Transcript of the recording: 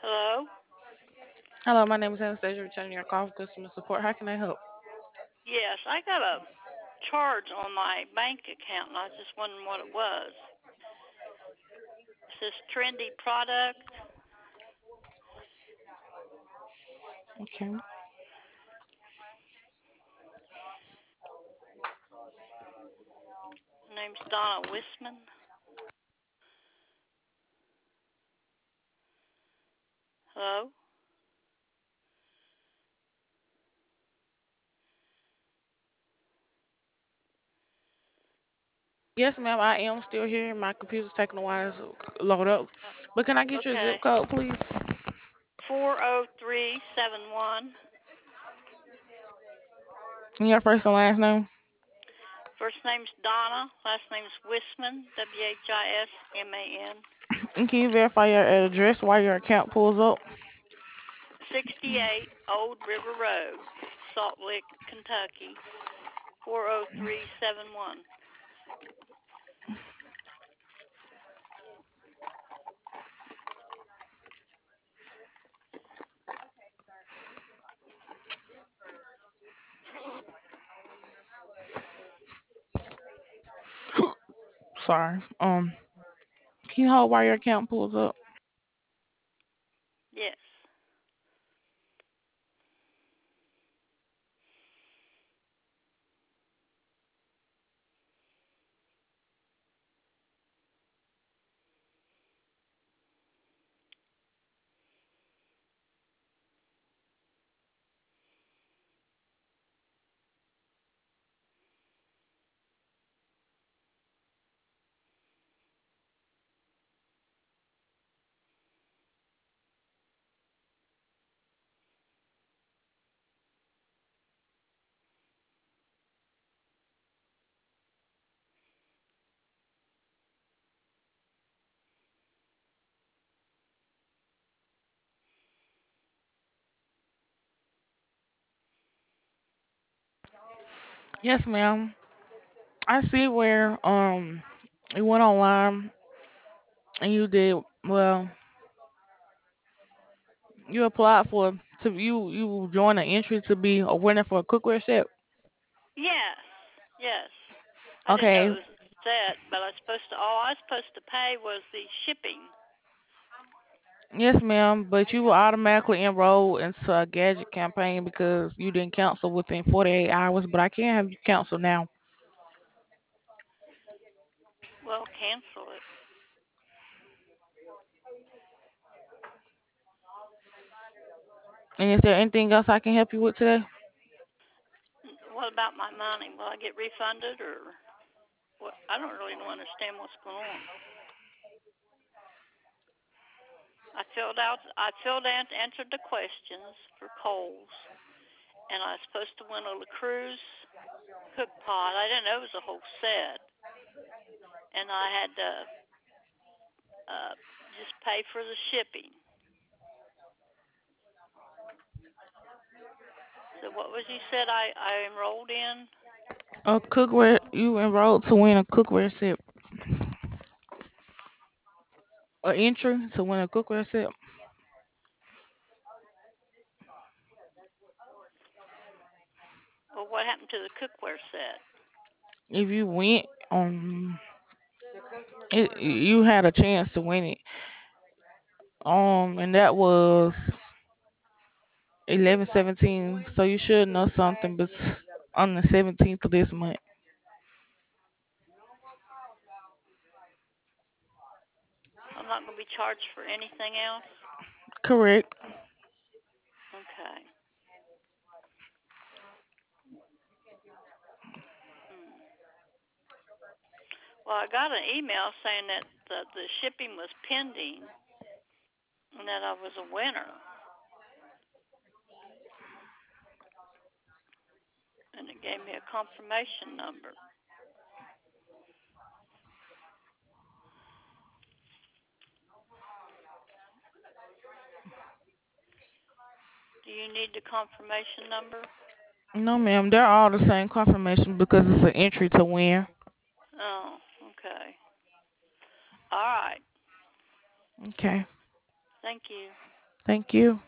Hello? Hello, my name is Anastasia, returning your call for customer support. How can I help? Yes, I got a charge on my bank account, and I was just wondering what it was. It says trendy product. Okay. My name's Donna Wisman. Hello? Yes, ma'am, I am still here. My computer's taking a while to load up. But can I get your Okay. zip code, please? 40371. And your first and last name? First name's Donna. Last name's Wisman, Wisman. And can you verify your address while your account pulls up? 68 Old River Road, Salt Lick, Kentucky, 40371. Sorry. Can you hold while your account pulls up? Yes. Yes, ma'am. I see where you went online and you did well. You applied for to you joined an entry to be a winner for a cookware set. Yes. Yes. I didn't know Okay. it was set, but all I was supposed to pay was the shipping. Yes, ma'am, but you will automatically enroll into a gadget campaign because you didn't cancel within 48 hours. But I can have you cancel now. Well, cancel it. And is there anything else I can help you with today? What about my money? Will I get refunded or what? I don't really understand what's going on. I filled out, answered the questions for Kohl's, and I was supposed to win a La Cruz cook pot. I didn't know it was a whole set, and I had to uh, just pay for the shipping. So what was you said I enrolled in? A cookware, you enrolled to win a cookware set. A entry to win a cookware set. Well, what happened to the cookware set? If you went, you had a chance to win it. And that was 11/17. So you should know something, but on the 17th of this month. I'm not going to be charged for anything else. Correct. Okay. Hmm. Well, I got an email saying that the shipping was pending and that I was a winner, and it gave me a confirmation number. Do you need the confirmation number? No, ma'am. They're all the same confirmation because it's an entry to win. Oh, okay. All right. Okay. Thank you. Thank you.